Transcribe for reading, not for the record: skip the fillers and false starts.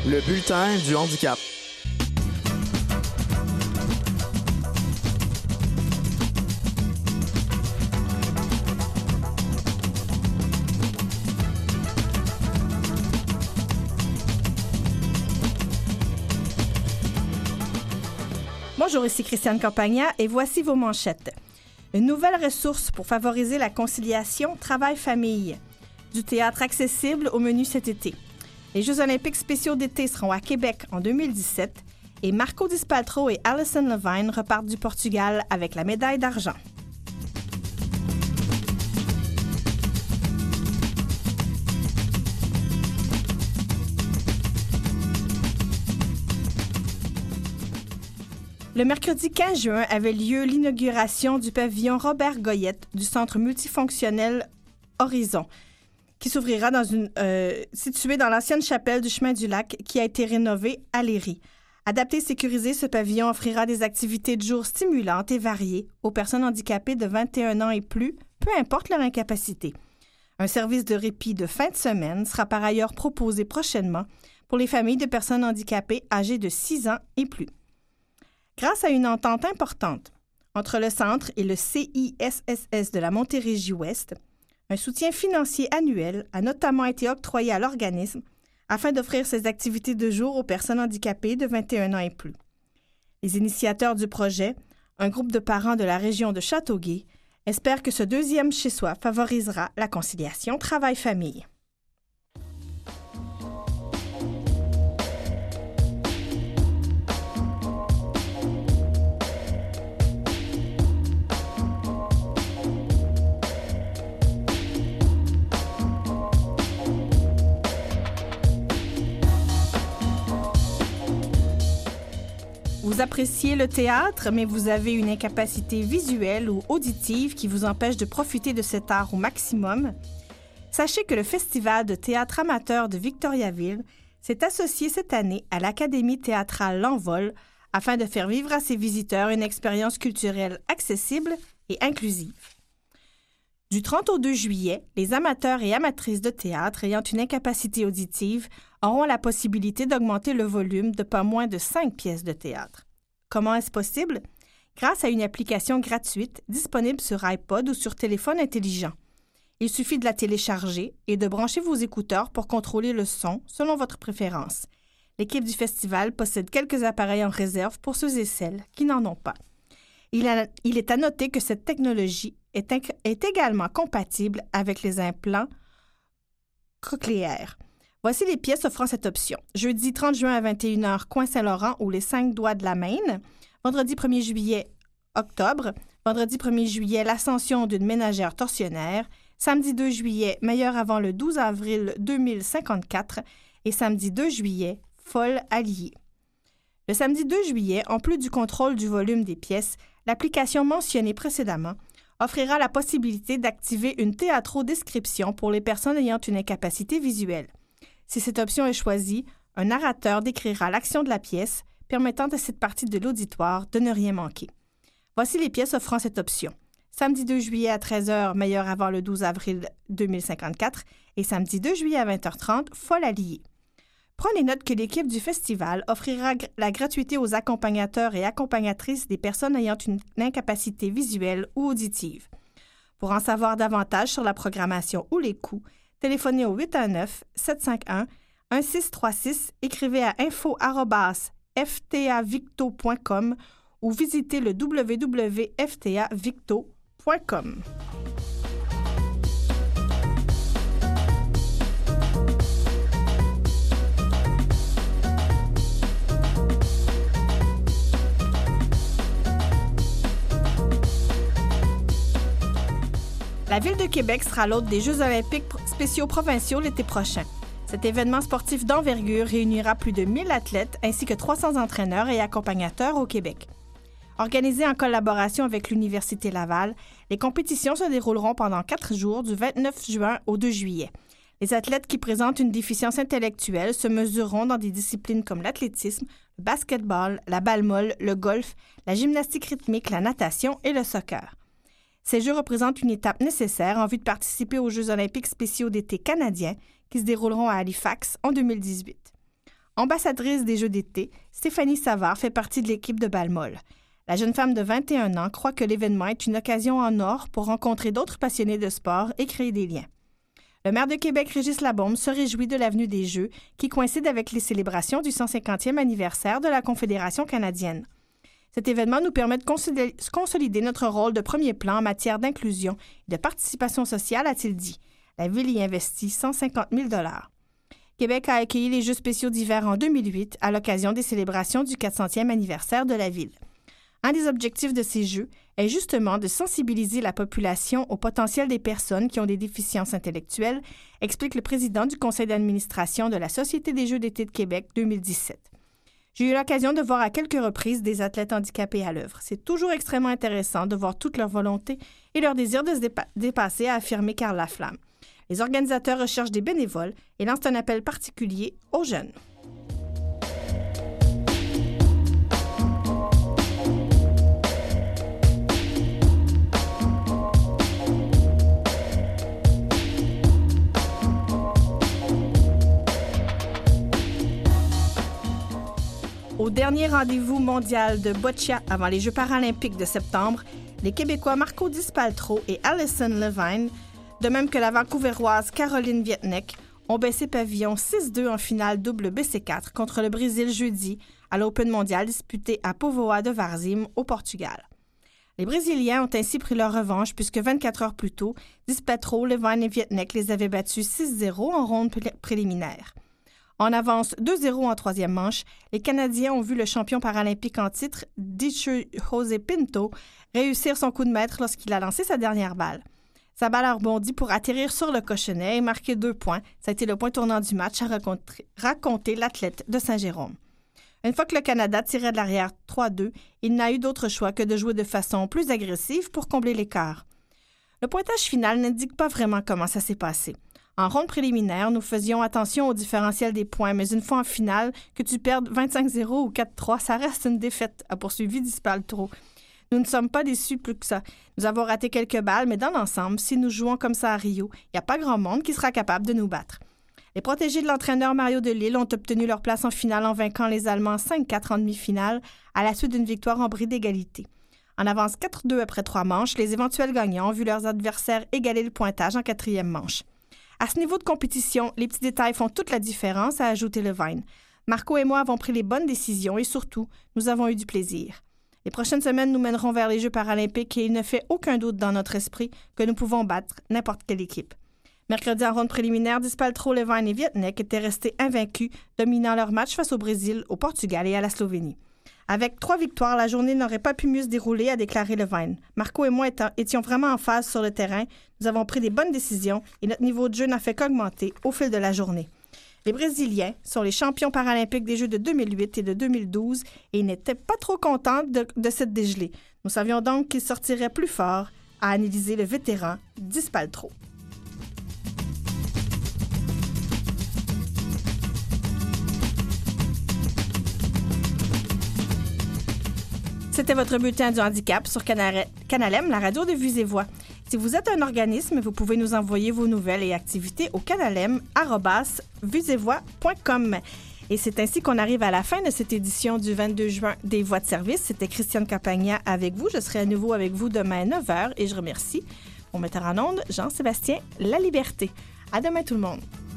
Le bulletin du handicap. Bonjour, ici Christiane Campagna et voici vos manchettes. Une nouvelle ressource pour favoriser la conciliation travail-famille. Du théâtre accessible au menu cet été. Les Jeux olympiques spéciaux d'été seront à Québec en 2017 et Marco Dispaltro et Alison Levine repartent du Portugal avec la médaille d'argent. Le mercredi 15 juin avait lieu l'inauguration du pavillon Robert Goyette du Centre multifonctionnel Horizon, qui s'ouvrira situé dans l'ancienne chapelle du Chemin du Lac, qui a été rénovée à Léry. Adapté et sécurisé, ce pavillon offrira des activités de jour stimulantes et variées aux personnes handicapées de 21 ans et plus, peu importe leur incapacité. Un service de répit de fin de semaine sera par ailleurs proposé prochainement pour les familles de personnes handicapées âgées de 6 ans et plus. Grâce à une entente importante entre le Centre et le CISSS de la Montérégie-Ouest, un soutien financier annuel a notamment été octroyé à l'organisme afin d'offrir ces activités de jour aux personnes handicapées de 21 ans et plus. Les initiateurs du projet, un groupe de parents de la région de Châteauguay, espèrent que ce deuxième chez-soi favorisera la conciliation travail-famille. Vous appréciez le théâtre, mais vous avez une incapacité visuelle ou auditive qui vous empêche de profiter de cet art au maximum? Sachez que le Festival de théâtre amateur de Victoriaville s'est associé cette année à l'Académie théâtrale L'Envol afin de faire vivre à ses visiteurs une expérience culturelle accessible et inclusive. Du 30 au 2 juillet, les amateurs et amatrices de théâtre ayant une incapacité auditive auront la possibilité d'augmenter le volume de pas moins de 5 pièces de théâtre. Comment est-ce possible? Grâce à une application gratuite disponible sur iPod ou sur téléphone intelligent. Il suffit de la télécharger et de brancher vos écouteurs pour contrôler le son selon votre préférence. L'équipe du festival possède quelques appareils en réserve pour ceux et celles qui n'en ont pas. Il est à noter que cette technologie est également compatible avec les implants cochléaires. Voici les pièces offrant cette option. Jeudi 30 juin à 21h, Coin Saint-Laurent ou les 5 doigts de la Maine. Vendredi 1er juillet, Octobre. Vendredi 1er juillet, l'ascension d'une ménagère tortionnaire. Samedi 2 juillet, meilleur avant le 12 avril 2054. Et samedi 2 juillet, Folle alliée. Le samedi 2 juillet, en plus du contrôle du volume des pièces, l'application mentionnée précédemment offrira la possibilité d'activer une théâtrodescription pour les personnes ayant une incapacité visuelle. Si cette option est choisie, un narrateur décrira l'action de la pièce, permettant à cette partie de l'auditoire de ne rien manquer. Voici les pièces offrant cette option. Samedi 2 juillet à 13h, meilleur avant le 12 avril 2054, et samedi 2 juillet à 20h30, Folle alliée. Prenez note que l'équipe du festival offrira la gratuité aux accompagnateurs et accompagnatrices des personnes ayant une incapacité visuelle ou auditive. Pour en savoir davantage sur la programmation ou les coûts, téléphonez au 819-751-1636, écrivez à info@ftavicto.com ou visitez le www.ftavicto.com. La Ville de Québec sera l'hôte des Jeux olympiques spéciaux provinciaux l'été prochain. Cet événement sportif d'envergure réunira plus de 1000 athlètes ainsi que 300 entraîneurs et accompagnateurs au Québec. Organisé en collaboration avec l'Université Laval, les compétitions se dérouleront pendant 4 jours du 29 juin au 2 juillet. Les athlètes qui présentent une déficience intellectuelle se mesureront dans des disciplines comme l'athlétisme, le basketball, la balle molle, le golf, la gymnastique rythmique, la natation et le soccer. Ces Jeux représentent une étape nécessaire en vue de participer aux Jeux olympiques spéciaux d'été canadiens qui se dérouleront à Halifax en 2018. Ambassadrice des Jeux d'été, Stéphanie Savard fait partie de l'équipe de Balmol. La jeune femme de 21 ans croit que l'événement est une occasion en or pour rencontrer d'autres passionnés de sport et créer des liens. Le maire de Québec, Régis Labaume, se réjouit de l'avenue des Jeux qui coïncide avec les célébrations du 150e anniversaire de la Confédération canadienne. Cet événement nous permet de consolider notre rôle de premier plan en matière d'inclusion et de participation sociale, a-t-il dit. La Ville y investit 150 000 $. Québec a accueilli les Jeux spéciaux d'hiver en 2008 à l'occasion des célébrations du 400e anniversaire de la Ville. Un des objectifs de ces Jeux est justement de sensibiliser la population au potentiel des personnes qui ont des déficiences intellectuelles, explique le président du conseil d'administration de la Société des Jeux d'été de Québec 2017. J'ai eu l'occasion de voir à quelques reprises des athlètes handicapés à l'œuvre. C'est toujours extrêmement intéressant de voir toute leur volonté et leur désir de se dépasser, a affirmé Carl Laflamme. Les organisateurs recherchent des bénévoles et lancent un appel particulier aux jeunes. Au dernier rendez-vous mondial de boccia avant les Jeux paralympiques de septembre, les Québécois Marco Di Spaltro et Alison Levine, de même que la Vancouveroise Caroline Vietnek, ont baissé pavillon 6-2 en finale double BC4 contre le Brésil jeudi à l'Open mondial disputé à Póvoa de Varzim, au Portugal. Les Brésiliens ont ainsi pris leur revanche puisque 24 heures plus tôt, Di Spaltro, Levine et Vietnek les avaient battus 6-0 en ronde préliminaire. En avance 2-0 en troisième manche, les Canadiens ont vu le champion paralympique en titre, Dicho José Pinto, réussir son coup de maître lorsqu'il a lancé sa dernière balle. Sa balle a rebondi pour atterrir sur le cochonnet et marquer 2 points. Ça a été le point tournant du match, a raconté l'athlète de Saint-Jérôme. Une fois que le Canada tirait de l'arrière 3-2, il n'a eu d'autre choix que de jouer de façon plus agressive pour combler l'écart. Le pointage final n'indique pas vraiment comment ça s'est passé. En ronde préliminaire, nous faisions attention au différentiel des points, mais une fois en finale, que tu perdes 25-0 ou 4-3, ça reste une défaite, a poursuivi Di Spaltro. Nous ne sommes pas déçus plus que ça. Nous avons raté quelques balles, mais dans l'ensemble, si nous jouons comme ça à Rio, il n'y a pas grand monde qui sera capable de nous battre. Les protégés de l'entraîneur Mario Delisle ont obtenu leur place en finale en vainquant les Allemands 5-4 en demi-finale à la suite d'une victoire en bris d'égalité. En avance 4-2 après 3 manches, les éventuels gagnants ont vu leurs adversaires égaler le pointage en 4e manche. À ce niveau de compétition, les petits détails font toute la différence, a ajouté Levine. Marco et moi avons pris les bonnes décisions et surtout, nous avons eu du plaisir. Les prochaines semaines nous mèneront vers les Jeux paralympiques et il ne fait aucun doute dans notre esprit que nous pouvons battre n'importe quelle équipe. Mercredi, en ronde préliminaire, Di Spaltro, Levine et Vietnek étaient restés invaincus, dominant leur match face au Brésil, au Portugal et à la Slovénie. Avec 3 victoires, la journée n'aurait pas pu mieux se dérouler, a déclaré Levine. Marco et moi étions vraiment en phase sur le terrain. Nous avons pris des bonnes décisions et notre niveau de jeu n'a fait qu'augmenter au fil de la journée. Les Brésiliens sont les champions paralympiques des Jeux de 2008 et de 2012 et ils n'étaient pas trop contents de cette dégelée. Nous savions donc qu'ils sortiraient plus forts, a analysé le vétéran Di Spaltro. C'était votre bulletin du handicap sur Canalem, la radio de Vues et Voix. Si vous êtes un organisme, vous pouvez nous envoyer vos nouvelles et activités au canalem@vuesetvoix.com. Et c'est ainsi qu'on arrive à la fin de cette édition du 22 juin des Voix de service. C'était Christiane Campagna avec vous. Je serai à nouveau avec vous demain à 9h et je remercie mon metteur en ondes, Jean-Sébastien Laliberté. À demain tout le monde.